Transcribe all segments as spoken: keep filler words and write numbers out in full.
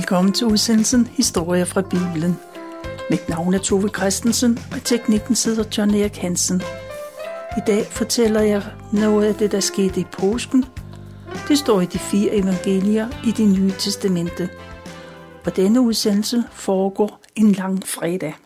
Velkommen til udsendelsen Historier fra Bibelen. Mit navn er Tove Christensen, og i teknikken sidder John Erik Hansen. I dag fortæller jeg noget af det, der skete i påsken. Det står i de fire evangelier i Det Nye Testamente. Og denne udsendelse foregår en lang fredag.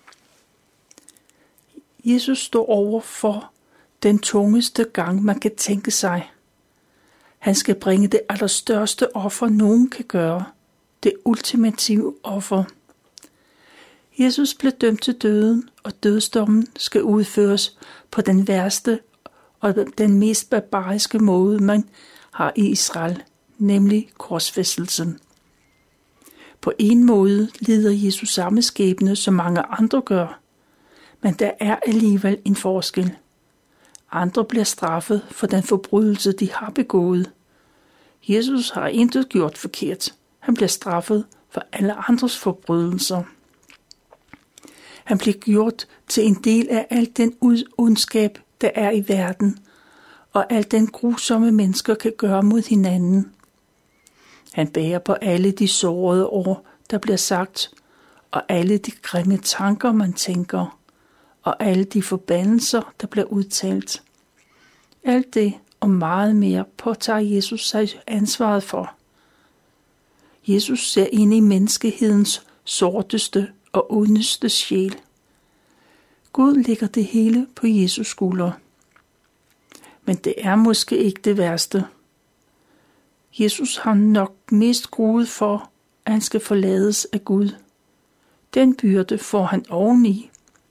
Jesus står over for den tungeste gang, man kan tænke sig. Han skal bringe det allerstørste offer, nogen kan gøre. Det ultimative offer. Jesus blev dømt til døden, og dødsdommen skal udføres på den værste og den mest barbariske måde, man har i Israel, nemlig korsfæstelsen. På en måde lider Jesus samme skæbne, som mange andre gør, men der er alligevel en forskel. Andre bliver straffet for den forbrydelse, de har begået. Jesus har intet gjort forkert. Han bliver straffet for alle andres forbrydelser. Han bliver gjort til en del af al den ondskab, der er i verden, og alt den grusomme mennesker kan gøre mod hinanden. Han bærer på alle de sårede ord, der bliver sagt, og alle de grimme tanker, man tænker, og alle de forbandelser, der bliver udtalt. Alt det og meget mere påtager Jesus sig ansvaret for. Jesus ser ind i menneskehedens sorteste og ondeste sjæl. Gud lægger det hele på Jesus skulder. Men det er måske ikke det værste. Jesus har nok mest gruet for, at han skal forlades af Gud. Den byrde får han oveni.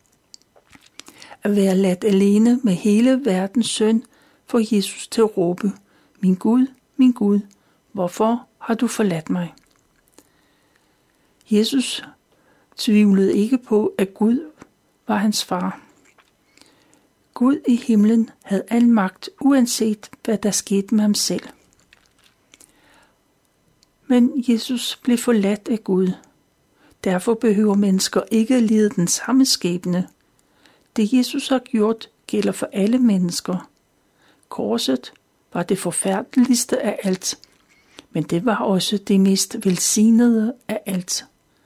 At være ladt alene med hele verdens synd får Jesus til at råbe, min Gud, min Gud, hvorfor har du forladt mig? Jesus tvivlede ikke på, at Gud var hans far. Gud i himlen havde al magt, uanset hvad der skete med ham selv. Men Jesus blev forladt af Gud. Derfor behøver mennesker ikke at lide den samme skæbne. Det Jesus har gjort, gælder for alle mennesker. Korset var det forfærdeligste af alt, men det var også det mest velsignede af alt.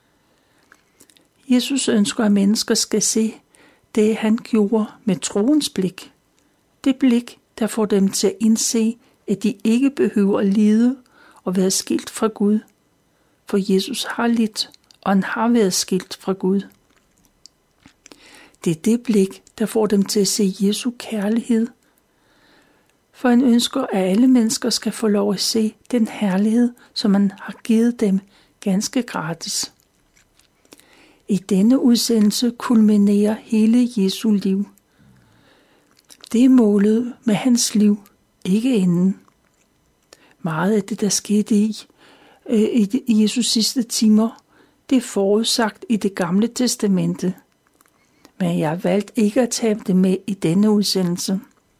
Jesus ønsker, at mennesker skal se det, han gjorde med troens blik. Det blik, der får dem til at indse, at de ikke behøver at lide og være skilt fra Gud. For Jesus har lidt, og han har været skilt fra Gud. Det er det blik, der får dem til at se Jesu kærlighed. For han ønsker, at alle mennesker skal få lov at se den herlighed, som han har givet dem ganske gratis. I denne udsendelse kulminerer hele Jesu liv. Det er målet med hans liv, ikke enden. Meget af det, der skete i, øh, i Jesus sidste timer, det er forudsagt i Det Gamle Testamente. Men jeg har valgt ikke at tage det med i denne udsendelse.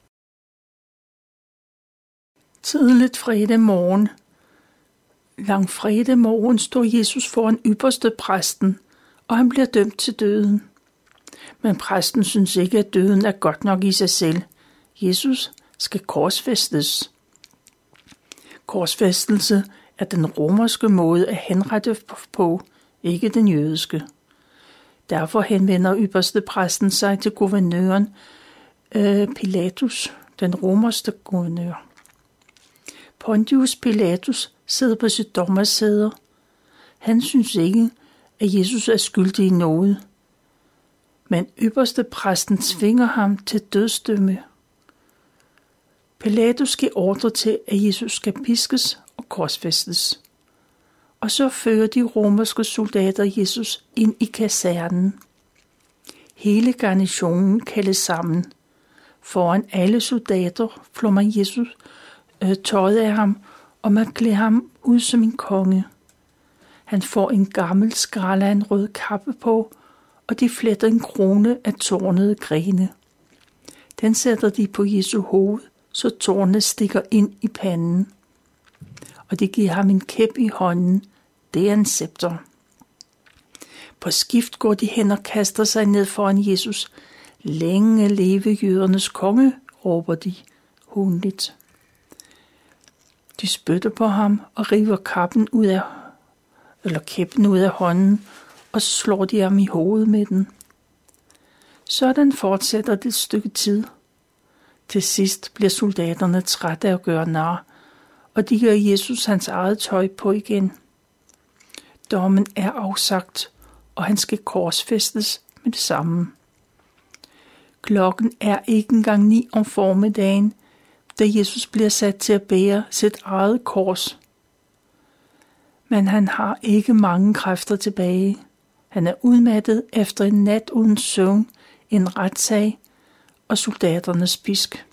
Tidligt fredag morgen, langfredag morgen, står Jesus foran ypperste præsten, og han bliver dømt til døden. Men præsten synes ikke, at døden er godt nok i sig selv. Jesus skal korsfæstes. Korsfæstelse er den romerske måde at henrette på, ikke den jødiske. Derfor henvender ypperste præsten sig til guvernøren øh, Pilatus, den romerske guvernør. Pontius Pilatus sidder på sit dommersæde. Han synes ikke, at Jesus er skyldig i noget. Men ypperste præsten tvinger ham til dødsdømme. Pilatus giver ordre til, at Jesus skal piskes og korsfæstes. Og så fører de romerske soldater Jesus ind i kasernen. Hele garnisonen kaldes sammen. Foran alle soldater flår man Jesus øh, tøjet af ham, og man klæder ham ud som en konge. Han får en gammel skrælle af en rød kappe på, og de fletter en krone af tornede grene. Den sætter de på Jesu hoved, så tornene stikker ind i panden. Og de giver ham en kæp i hånden. Det er en scepter. På skift går de hen og kaster sig ned foran Jesus. Længe leve jødernes konge, råber de hånligt. De spytter på ham og river kappen ud af eller kæppen ud af hånden, og så slår de ham i hovedet med den. Sådan fortsætter det et stykke tid. Til sidst bliver soldaterne trætte af at gøre nar, og de gør Jesus hans eget tøj på igen. Dommen er afsagt, og han skal korsfæstes med det samme. Klokken er ikke engang ni om formiddagen, da Jesus bliver sat til at bære sit eget kors. Men han har ikke mange kræfter tilbage. Han er udmattet efter en nat uden søvn, en retssag og soldaternes pisk.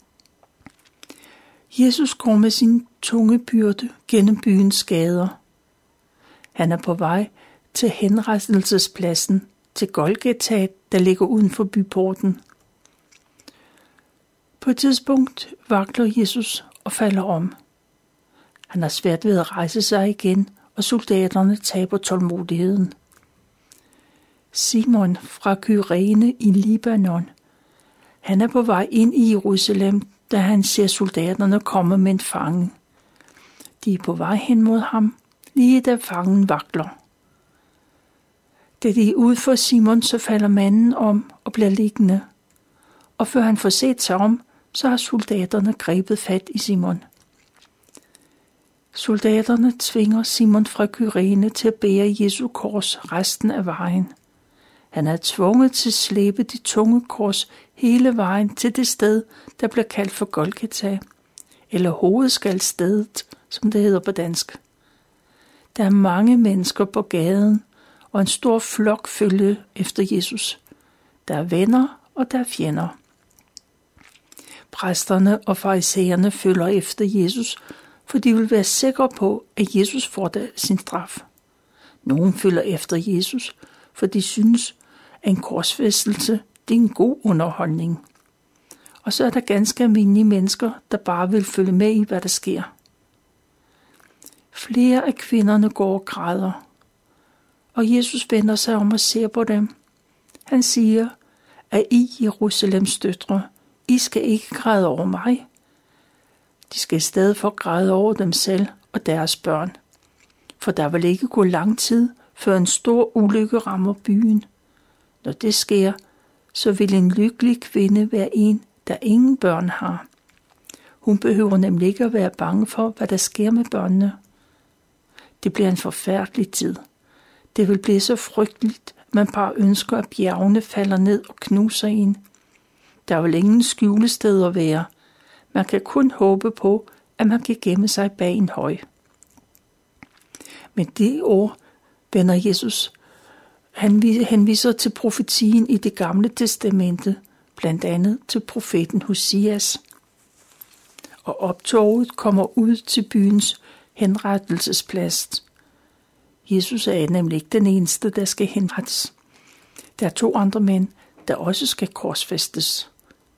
Jesus går med sin tunge byrde gennem byens gader. Han er på vej til henrettelsespladsen, til Golgata, der ligger uden for byporten. På et tidspunkt vakler Jesus og falder om. Han har svært ved at rejse sig igen, og soldaterne taber tålmodigheden. Simon fra Kyrene i Libanon. Han er på vej ind i Jerusalem, da han ser soldaterne komme med en fange. De er på vej hen mod ham, lige da fangen vakler. Da de er ude for Simon, så falder manden om og bliver liggende. Og før han får set sig om, så har soldaterne grebet fat i Simon. Soldaterne tvinger Simon fra Kyrene til at bære Jesu kors resten af vejen. Han er tvunget til at slæbe de tunge kors hele vejen til det sted, der bliver kaldt for Golgata, eller hovedskalstedet, som det hedder på dansk. Der er mange mennesker på gaden, og en stor flok følger efter Jesus. Der er venner, og der er fjender. Præsterne og farisæerne følger efter Jesus, for de vil være sikre på, at Jesus får sin straf. Nogle følger efter Jesus, for de synes, at en korsfæstelse det er en god underholdning. Og så er der ganske almindelige mennesker, der bare vil følge med i, hvad der sker. Flere af kvinderne går og græder, og Jesus vender sig om og ser på dem. Han siger, at I, Jerusalems døtre, I skal ikke græde over mig. De skal i stedet for græde over dem selv og deres børn. For der vil ikke gå lang tid, før en stor ulykke rammer byen. Når det sker, så vil en lykkelig kvinde være en, der ingen børn har. Hun behøver nemlig ikke at være bange for, hvad der sker med børnene. Det bliver en forfærdelig tid. Det vil blive så frygteligt, at man bare ønsker, at bjergene falder ned og knuser en. Der vil ingen skjulesteder være. Man kan kun håbe på, at man kan gemme sig bag en høj. Men det ord vender Jesus. Han henviser til profetien i det gamle testamente, blandt andet til profeten Hosias. Og optoget kommer ud til byens henrettelsesplads. Jesus er nemlig ikke den eneste, der skal henrettes. Der er to andre mænd, der også skal korsfæstes.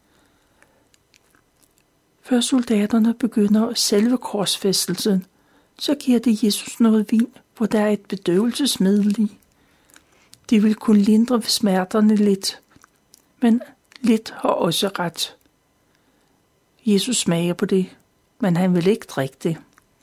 Før soldaterne begynder selve korsfæstelsen, så giver det Jesus noget vin, hvor der er et bedøvelsesmiddel i. De vil kunne lindre smerterne lidt, men lidt har også ret. Jesus smager på det, men han vil ikke drikke det.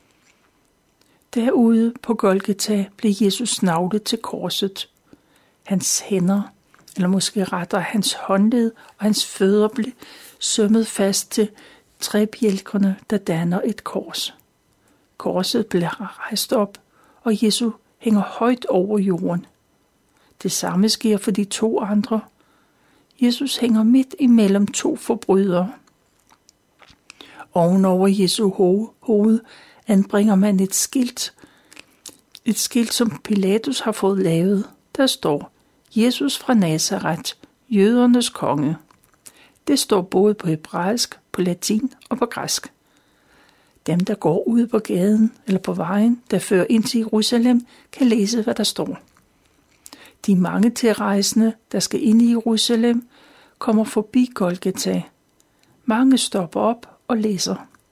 Derude på Golgata blev Jesus naglet til korset. Hans hænder, eller måske rettere hans håndled og hans fødder blev sømmet fast til træbjælkerne, der danner et kors. Korset blev rejst op, og Jesus hænger højt over jorden. Det samme sker for de to andre. Jesus hænger midt imellem to forbrydere. Ovenover Jesu hoved anbringer man et skilt. Et skilt, som Pilatus har fået lavet. Der står, Jesus fra Nazaret, jødernes konge. Det står både på hebraisk, på latin og på græsk. Dem, der går ud på gaden eller på vejen, der fører ind til Jerusalem, kan læse, hvad der står. De mange tilrejsende, der skal ind i Jerusalem, kommer forbi Golgata. Mange stopper op og læser.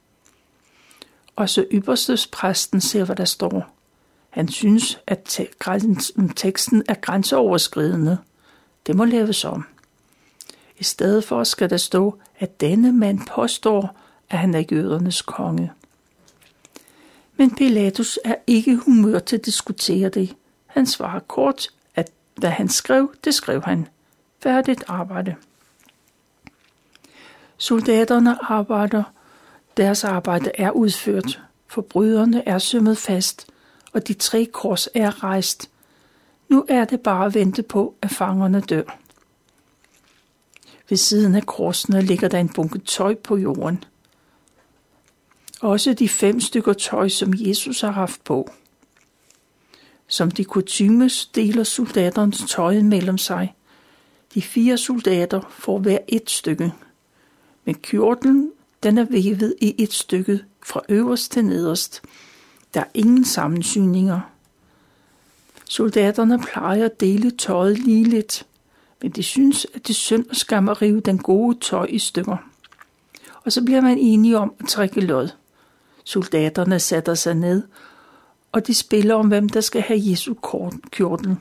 Også ypperstepræsten ser, hvad der står. Han synes, at teksten er grænseoverskridende. Det må laves om. I stedet for skal der stå, at denne mand påstår, at han er jødernes konge. Men Pilatus er ikke i humør til at diskutere det. Han svarer kort, at hvad han skrev, det skrev han. Færdigt arbejde. Soldaterne arbejder. Deres arbejde er udført. Forbryderne er sømmet fast, og de tre kors er rejst. Nu er det bare at vente på, at fangerne dør. Ved siden af korsene ligger der en bunke tøj på jorden. Også de fem stykker tøj, som Jesus har haft på. Som de kutymes deler soldaterne tøjet mellem sig. De fire soldater får hver et stykke. Men kjortlen, den er vævet i et stykke fra øverst til nederst. Der er ingen sammensyninger. Soldaterne plejer at dele tøjet lige lidt, men de synes, at det er synd og skam at rive den gode tøj i stykker. Og så bliver man enige om at trække lod. Soldaterne sætter sig ned, og de spiller om, hvem der skal have Jesu kjortel.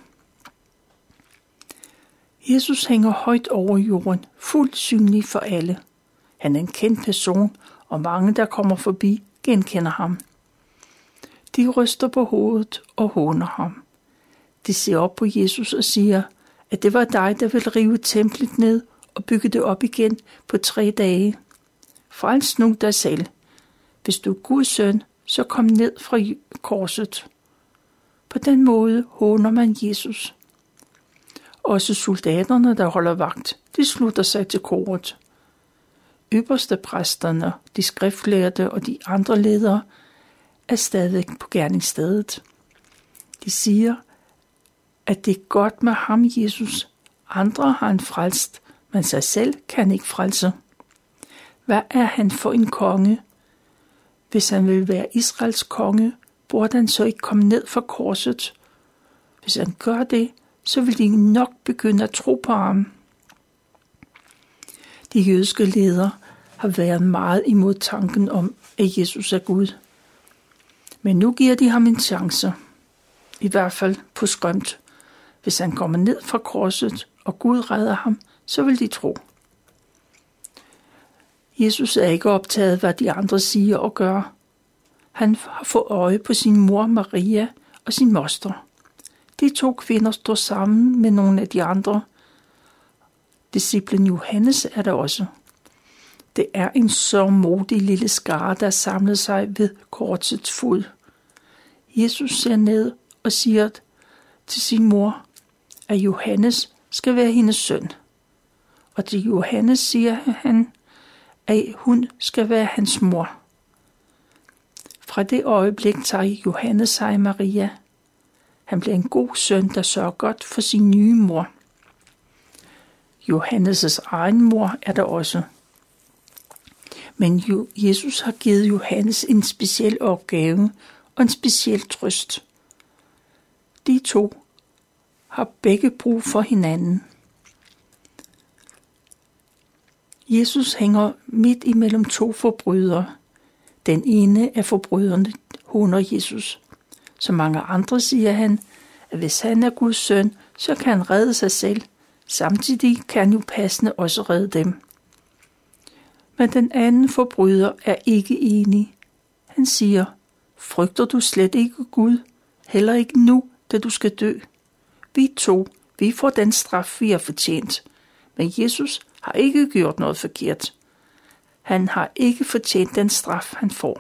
Jesus hænger højt over jorden, fuldt synlig for alle. Han er en kendt person, og mange, der kommer forbi, genkender ham. De ryster på hovedet og håner ham. De ser op på Jesus og siger, at det var dig, der ville rive templet ned og bygge det op igen på tre dage. Frels nu dig selv. Hvis du er Guds søn, så kom ned fra korset. På den måde håner man Jesus. Også soldaterne, der holder vagt, de slutter sig til koret. Øverste præsterne, de skriftlærde og de andre ledere er stadig på gerningsstedet. De siger, at det er godt med ham, Jesus. Andre har han frelst, men sig selv kan ikke frelse. Hvad er han for en konge? Hvis han vil være Israels konge, burde han så ikke komme ned fra korset. Hvis han gør det, så vil de nok begynde at tro på ham. De jødiske ledere har været meget imod tanken om, at Jesus er Gud. Men nu giver de ham en chance. I hvert fald på skrømt. Hvis han kommer ned fra korset, og Gud redder ham, så vil de tro. Jesus er ikke optaget, hvad de andre siger og gør. Han har fået øje på sin mor Maria og sin moster. De to kvinder står sammen med nogle af de andre. Disciplen Johannes er der også. Det er en så modig lille skare, der samler sig ved korsets fod. Jesus ser ned og siger til sin mor, at Johannes skal være hendes søn. Og til Johannes siger han, at hun skal være hans mor. Fra det øjeblik tager Johannes sig Maria. Han bliver en god søn, der sørger godt for sin nye mor. Johannes' egen mor er der også. Men Jesus har givet Johannes en speciel opgave og en speciel trøst. De to har begge brug for hinanden. Jesus hænger midt imellem to forbrydere. Den ene af forbryderne håner Jesus. Som mange andre siger han, at hvis han er Guds søn, så kan han redde sig selv. Samtidig kan han jo passende også redde dem. Men den anden forbryder er ikke enig. Han siger, frygter du slet ikke Gud? Heller ikke nu, da du skal dø. Vi to, vi får den straf, vi har fortjent. Men Jesus har ikke gjort noget forkert. Han har ikke fortjent den straf, han får.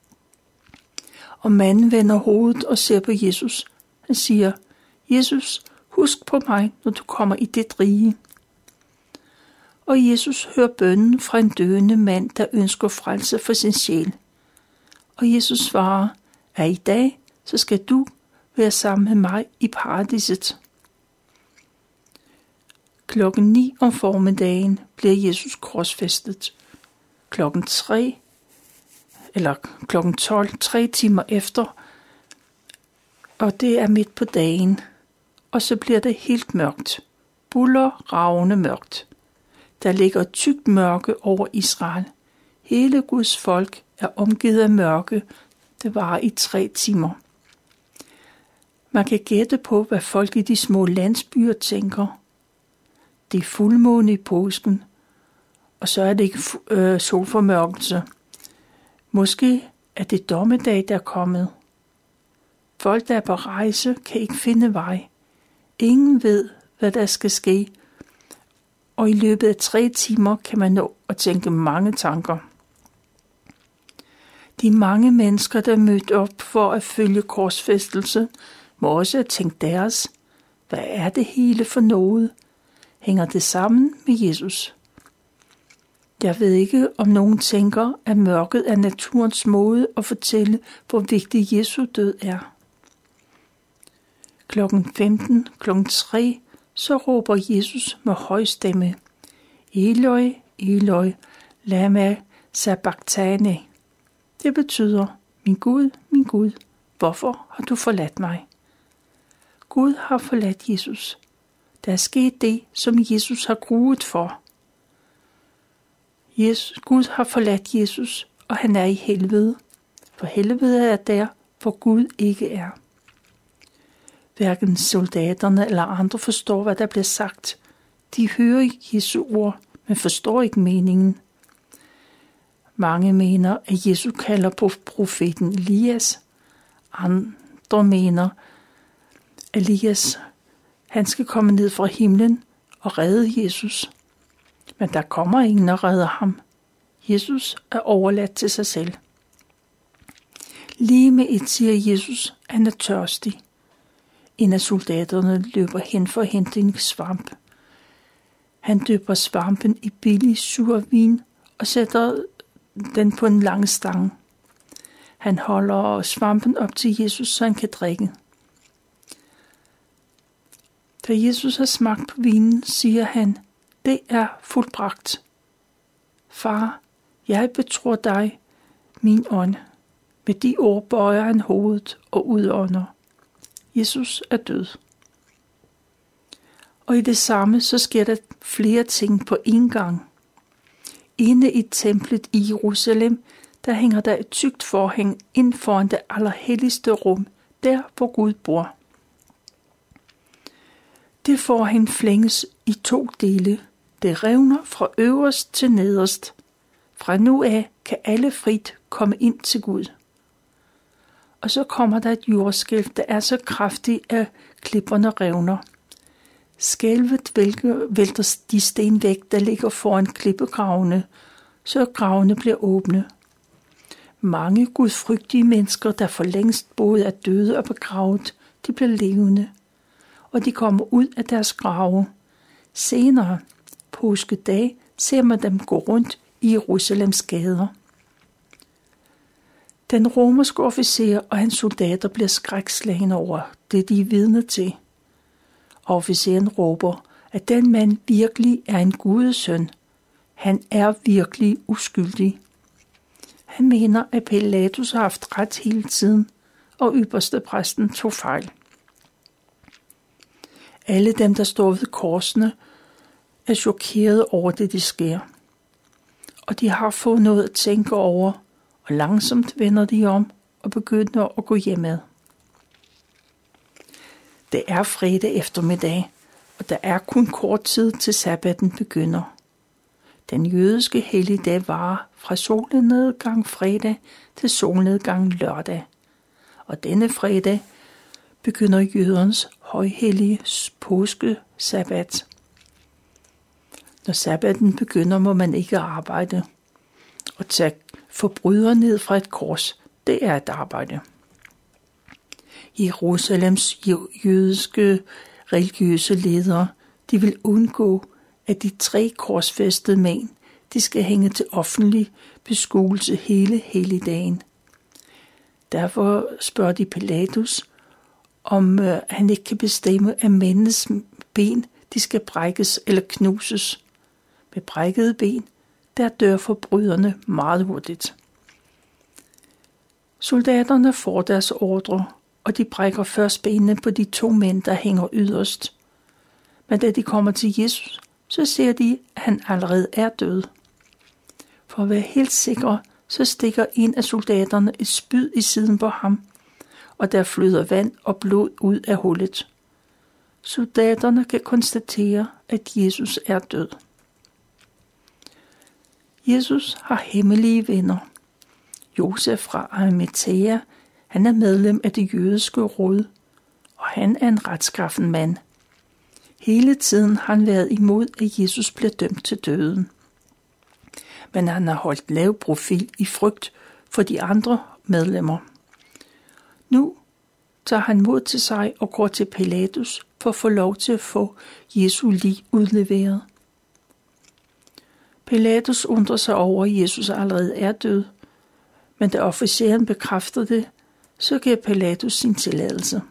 Og manden vender hovedet og ser på Jesus. Han siger, Jesus, husk på mig, når du kommer i dit rige. Og Jesus hører bønnen fra en døende mand, der ønsker frelse for sin sjæl. Og Jesus svarer, at i dag, så skal du være sammen med mig i paradiset. Klokken ni om formiddagen bliver Jesus korsfæstet. Klokken tre, eller klokken tolv, tre timer efter, og det er midt på dagen. Og så bliver det helt mørkt. Buller ravne mørkt. Der ligger tykt mørke over Israel. Hele Guds folk er omgivet af mørke. Det varer i tre timer. Man kan gætte på, hvad folk i de små landsbyer tænker. Det er fuldmåne i påsken, og så er det ikke øh, solformørkelse. Måske at det dommedag, der er kommet. Folk, der er på rejse, kan ikke finde vej. Ingen ved, hvad der skal ske, og i løbet af tre timer kan man nå at tænke mange tanker. De mange mennesker, der er mødt op for at følge korsfæstelsen, må også have tænkt deres. Hvad er det hele for noget? Hænger det sammen med Jesus? Jeg ved ikke, om nogen tænker, at mørket er naturens måde at fortælle, hvor vigtig Jesu død er. Klokken femten, klokken tre, så råber Jesus med høj stemme: Eloi, Eloi, lama sabachthani. Det betyder: min Gud, min Gud, hvorfor har du forladt mig? Gud har forladt Jesus. Der er sket det, som Jesus har gruet for. Jesus, Gud har forladt Jesus, og han er i helvede. For helvede er der, hvor Gud ikke er. Hverken soldaterne eller andre forstår, hvad der bliver sagt. De hører Jesu ord, men forstår ikke meningen. Mange mener, at Jesus kalder på profeten Elias. Andre mener, at Elias han skal komme ned fra himlen og redde Jesus. Men der kommer ingen og redder ham. Jesus er overladt til sig selv. Lige med et siger Jesus, at han er tørstig. En af soldaterne løber hen for at hente en svamp. Han dypper svampen i billig sur vin og sætter den på en lang stang. Han holder svampen op til Jesus, så han kan drikke. Da Jesus har smagt på vinen, siger han: det er fuldbragt. Far, jeg betror dig min ånd. Med de ord bøjer han hovedet og udånder. Jesus er død. Og i det samme, så sker der flere ting på én gang. Inde i templet i Jerusalem, der hænger der et tykt forhæng ind foran det allerhelligste rum, der hvor Gud bor. Det forhæng flænges i to dele. Det revner fra øverst til nederst. Fra nu af kan alle frit komme ind til Gud. Og så kommer der et jordskælv, der er så kraftigt, at klipperne revner. Skælvet vælter de sten væk, der ligger foran klippegravene, så gravene bliver åbne. Mange gudfrygtige mennesker, der for længst både er døde og begravet, de bliver levende, og de kommer ud af deres grave. Senere, påskedag, ser man dem gå rundt i Jerusalems gader. Den romerske officer og hans soldater bliver skrækslagne over det, de er vidne til. Og officeren råber, at den mand virkelig er en gudesøn. Han er virkelig uskyldig. Han mener, at Pilatus har haft ret hele tiden, og ypperste præsten tog fejl. Alle dem, der står ved korsene, er chokeret over det, der sker. Og de har fået noget at tænke over, og langsomt vender de om og begynder at gå hjemad. Det er fredag eftermiddag, og der er kun kort tid til sabbaten begynder. Den jødiske helligdag varer fra solnedgang fredag til solnedgang lørdag. Og denne fredag begynder jødernes højhellige påske-sabbat. Når sabbaten begynder, må man ikke arbejde. Og tage forbrydere ned fra et kors, det er et arbejde. Jerusalems jødiske religiøse ledere, de vil undgå, at de tre korsfæstede mænd, de skal hænge til offentlig beskuelse hele helligdagen. Derfor spørger de Pilatus, om øh, han ikke kan bestemme, at mændenes ben, de skal brækkes eller knuses. Med brækkede ben, der dør forbryderne meget hurtigt. Soldaterne får deres ordre, og de brækker først benene på de to mænd, der hænger yderst. Men da de kommer til Jesus, så ser de, at han allerede er død. For at være helt sikre, så stikker en af soldaterne et spyd i siden på ham, og der flyder vand og blod ud af hullet. Soldaterne kan konstatere, at Jesus er død. Jesus har hemmelige venner. Josef fra Arimathæa, han er medlem af det jødiske råd, og han er en retskaffen mand. Hele tiden har han været imod, at Jesus bliver dømt til døden. Men han har holdt lav profil i frygt for de andre medlemmer. Nu tager han mod til sig og går til Pilatus for at få lov til at få Jesu lig udleveret. Pilatus undrer sig over, at Jesus allerede er død, men da officeren bekræfter det, så giver Pilatus sin tilladelse.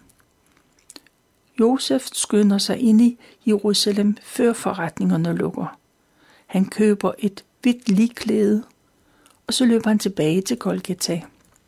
Josef skynder sig ind i Jerusalem, før forretningerne lukker. Han køber et hvidt ligklæde, og så løber han tilbage til Golgata.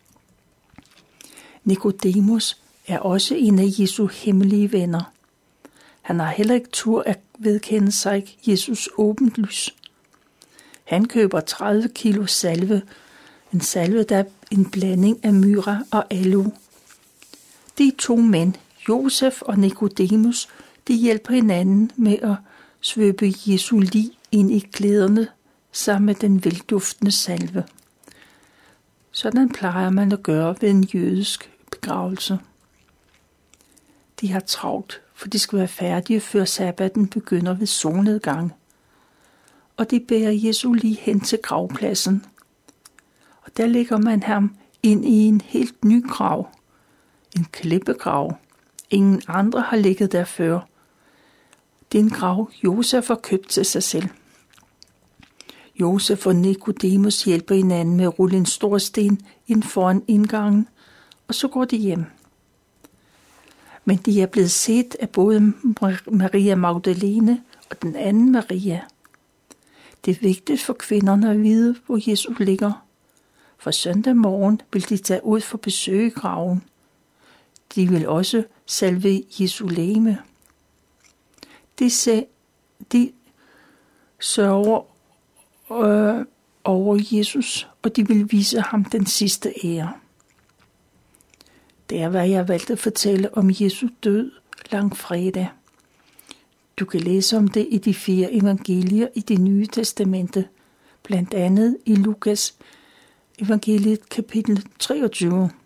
Nikodemus er også en af Jesu hemmelige venner. Han har heller ikke tur at vedkende sig Jesus åbent lys. Han køber tredive kilo salve, en salve, der er en blanding af myra og aloe. De to mænd, Josef og Nikodemus, de hjælper hinanden med at svøbe Jesu lig ind i klæderne sammen med den velduftende salve. Sådan plejer man at gøre ved en jødisk begravelse. De har travlt, for de skal være færdige, før sabbaten begynder ved solnedgang. Og de bærer Jesu lig hen til gravpladsen. Og der lægger man ham ind i en helt ny grav. En klippegrav. Ingen andre har ligget der før. Det er en grav, Josef har købt til sig selv. Josef og Nikodemus hjælper hinanden med at rulle en stor sten ind foran indgangen, og så går de hjem. Men de er blevet set af både Maria Magdalene og den anden Maria. Det er vigtigt for kvinderne at vide, hvor Jesus ligger. For søndag morgen vil de tage ud for besøg i graven. De vil også salve Jesu legeme. De, se, de sørger øh, over Jesus, og de vil vise ham den sidste ære. Det er, hvad jeg valgte at fortælle om Jesu død langfredag. Du kan læse om det i de fire evangelier i Det Nye Testamente, blandt andet i Lukas evangeliet kapitel treogtyve.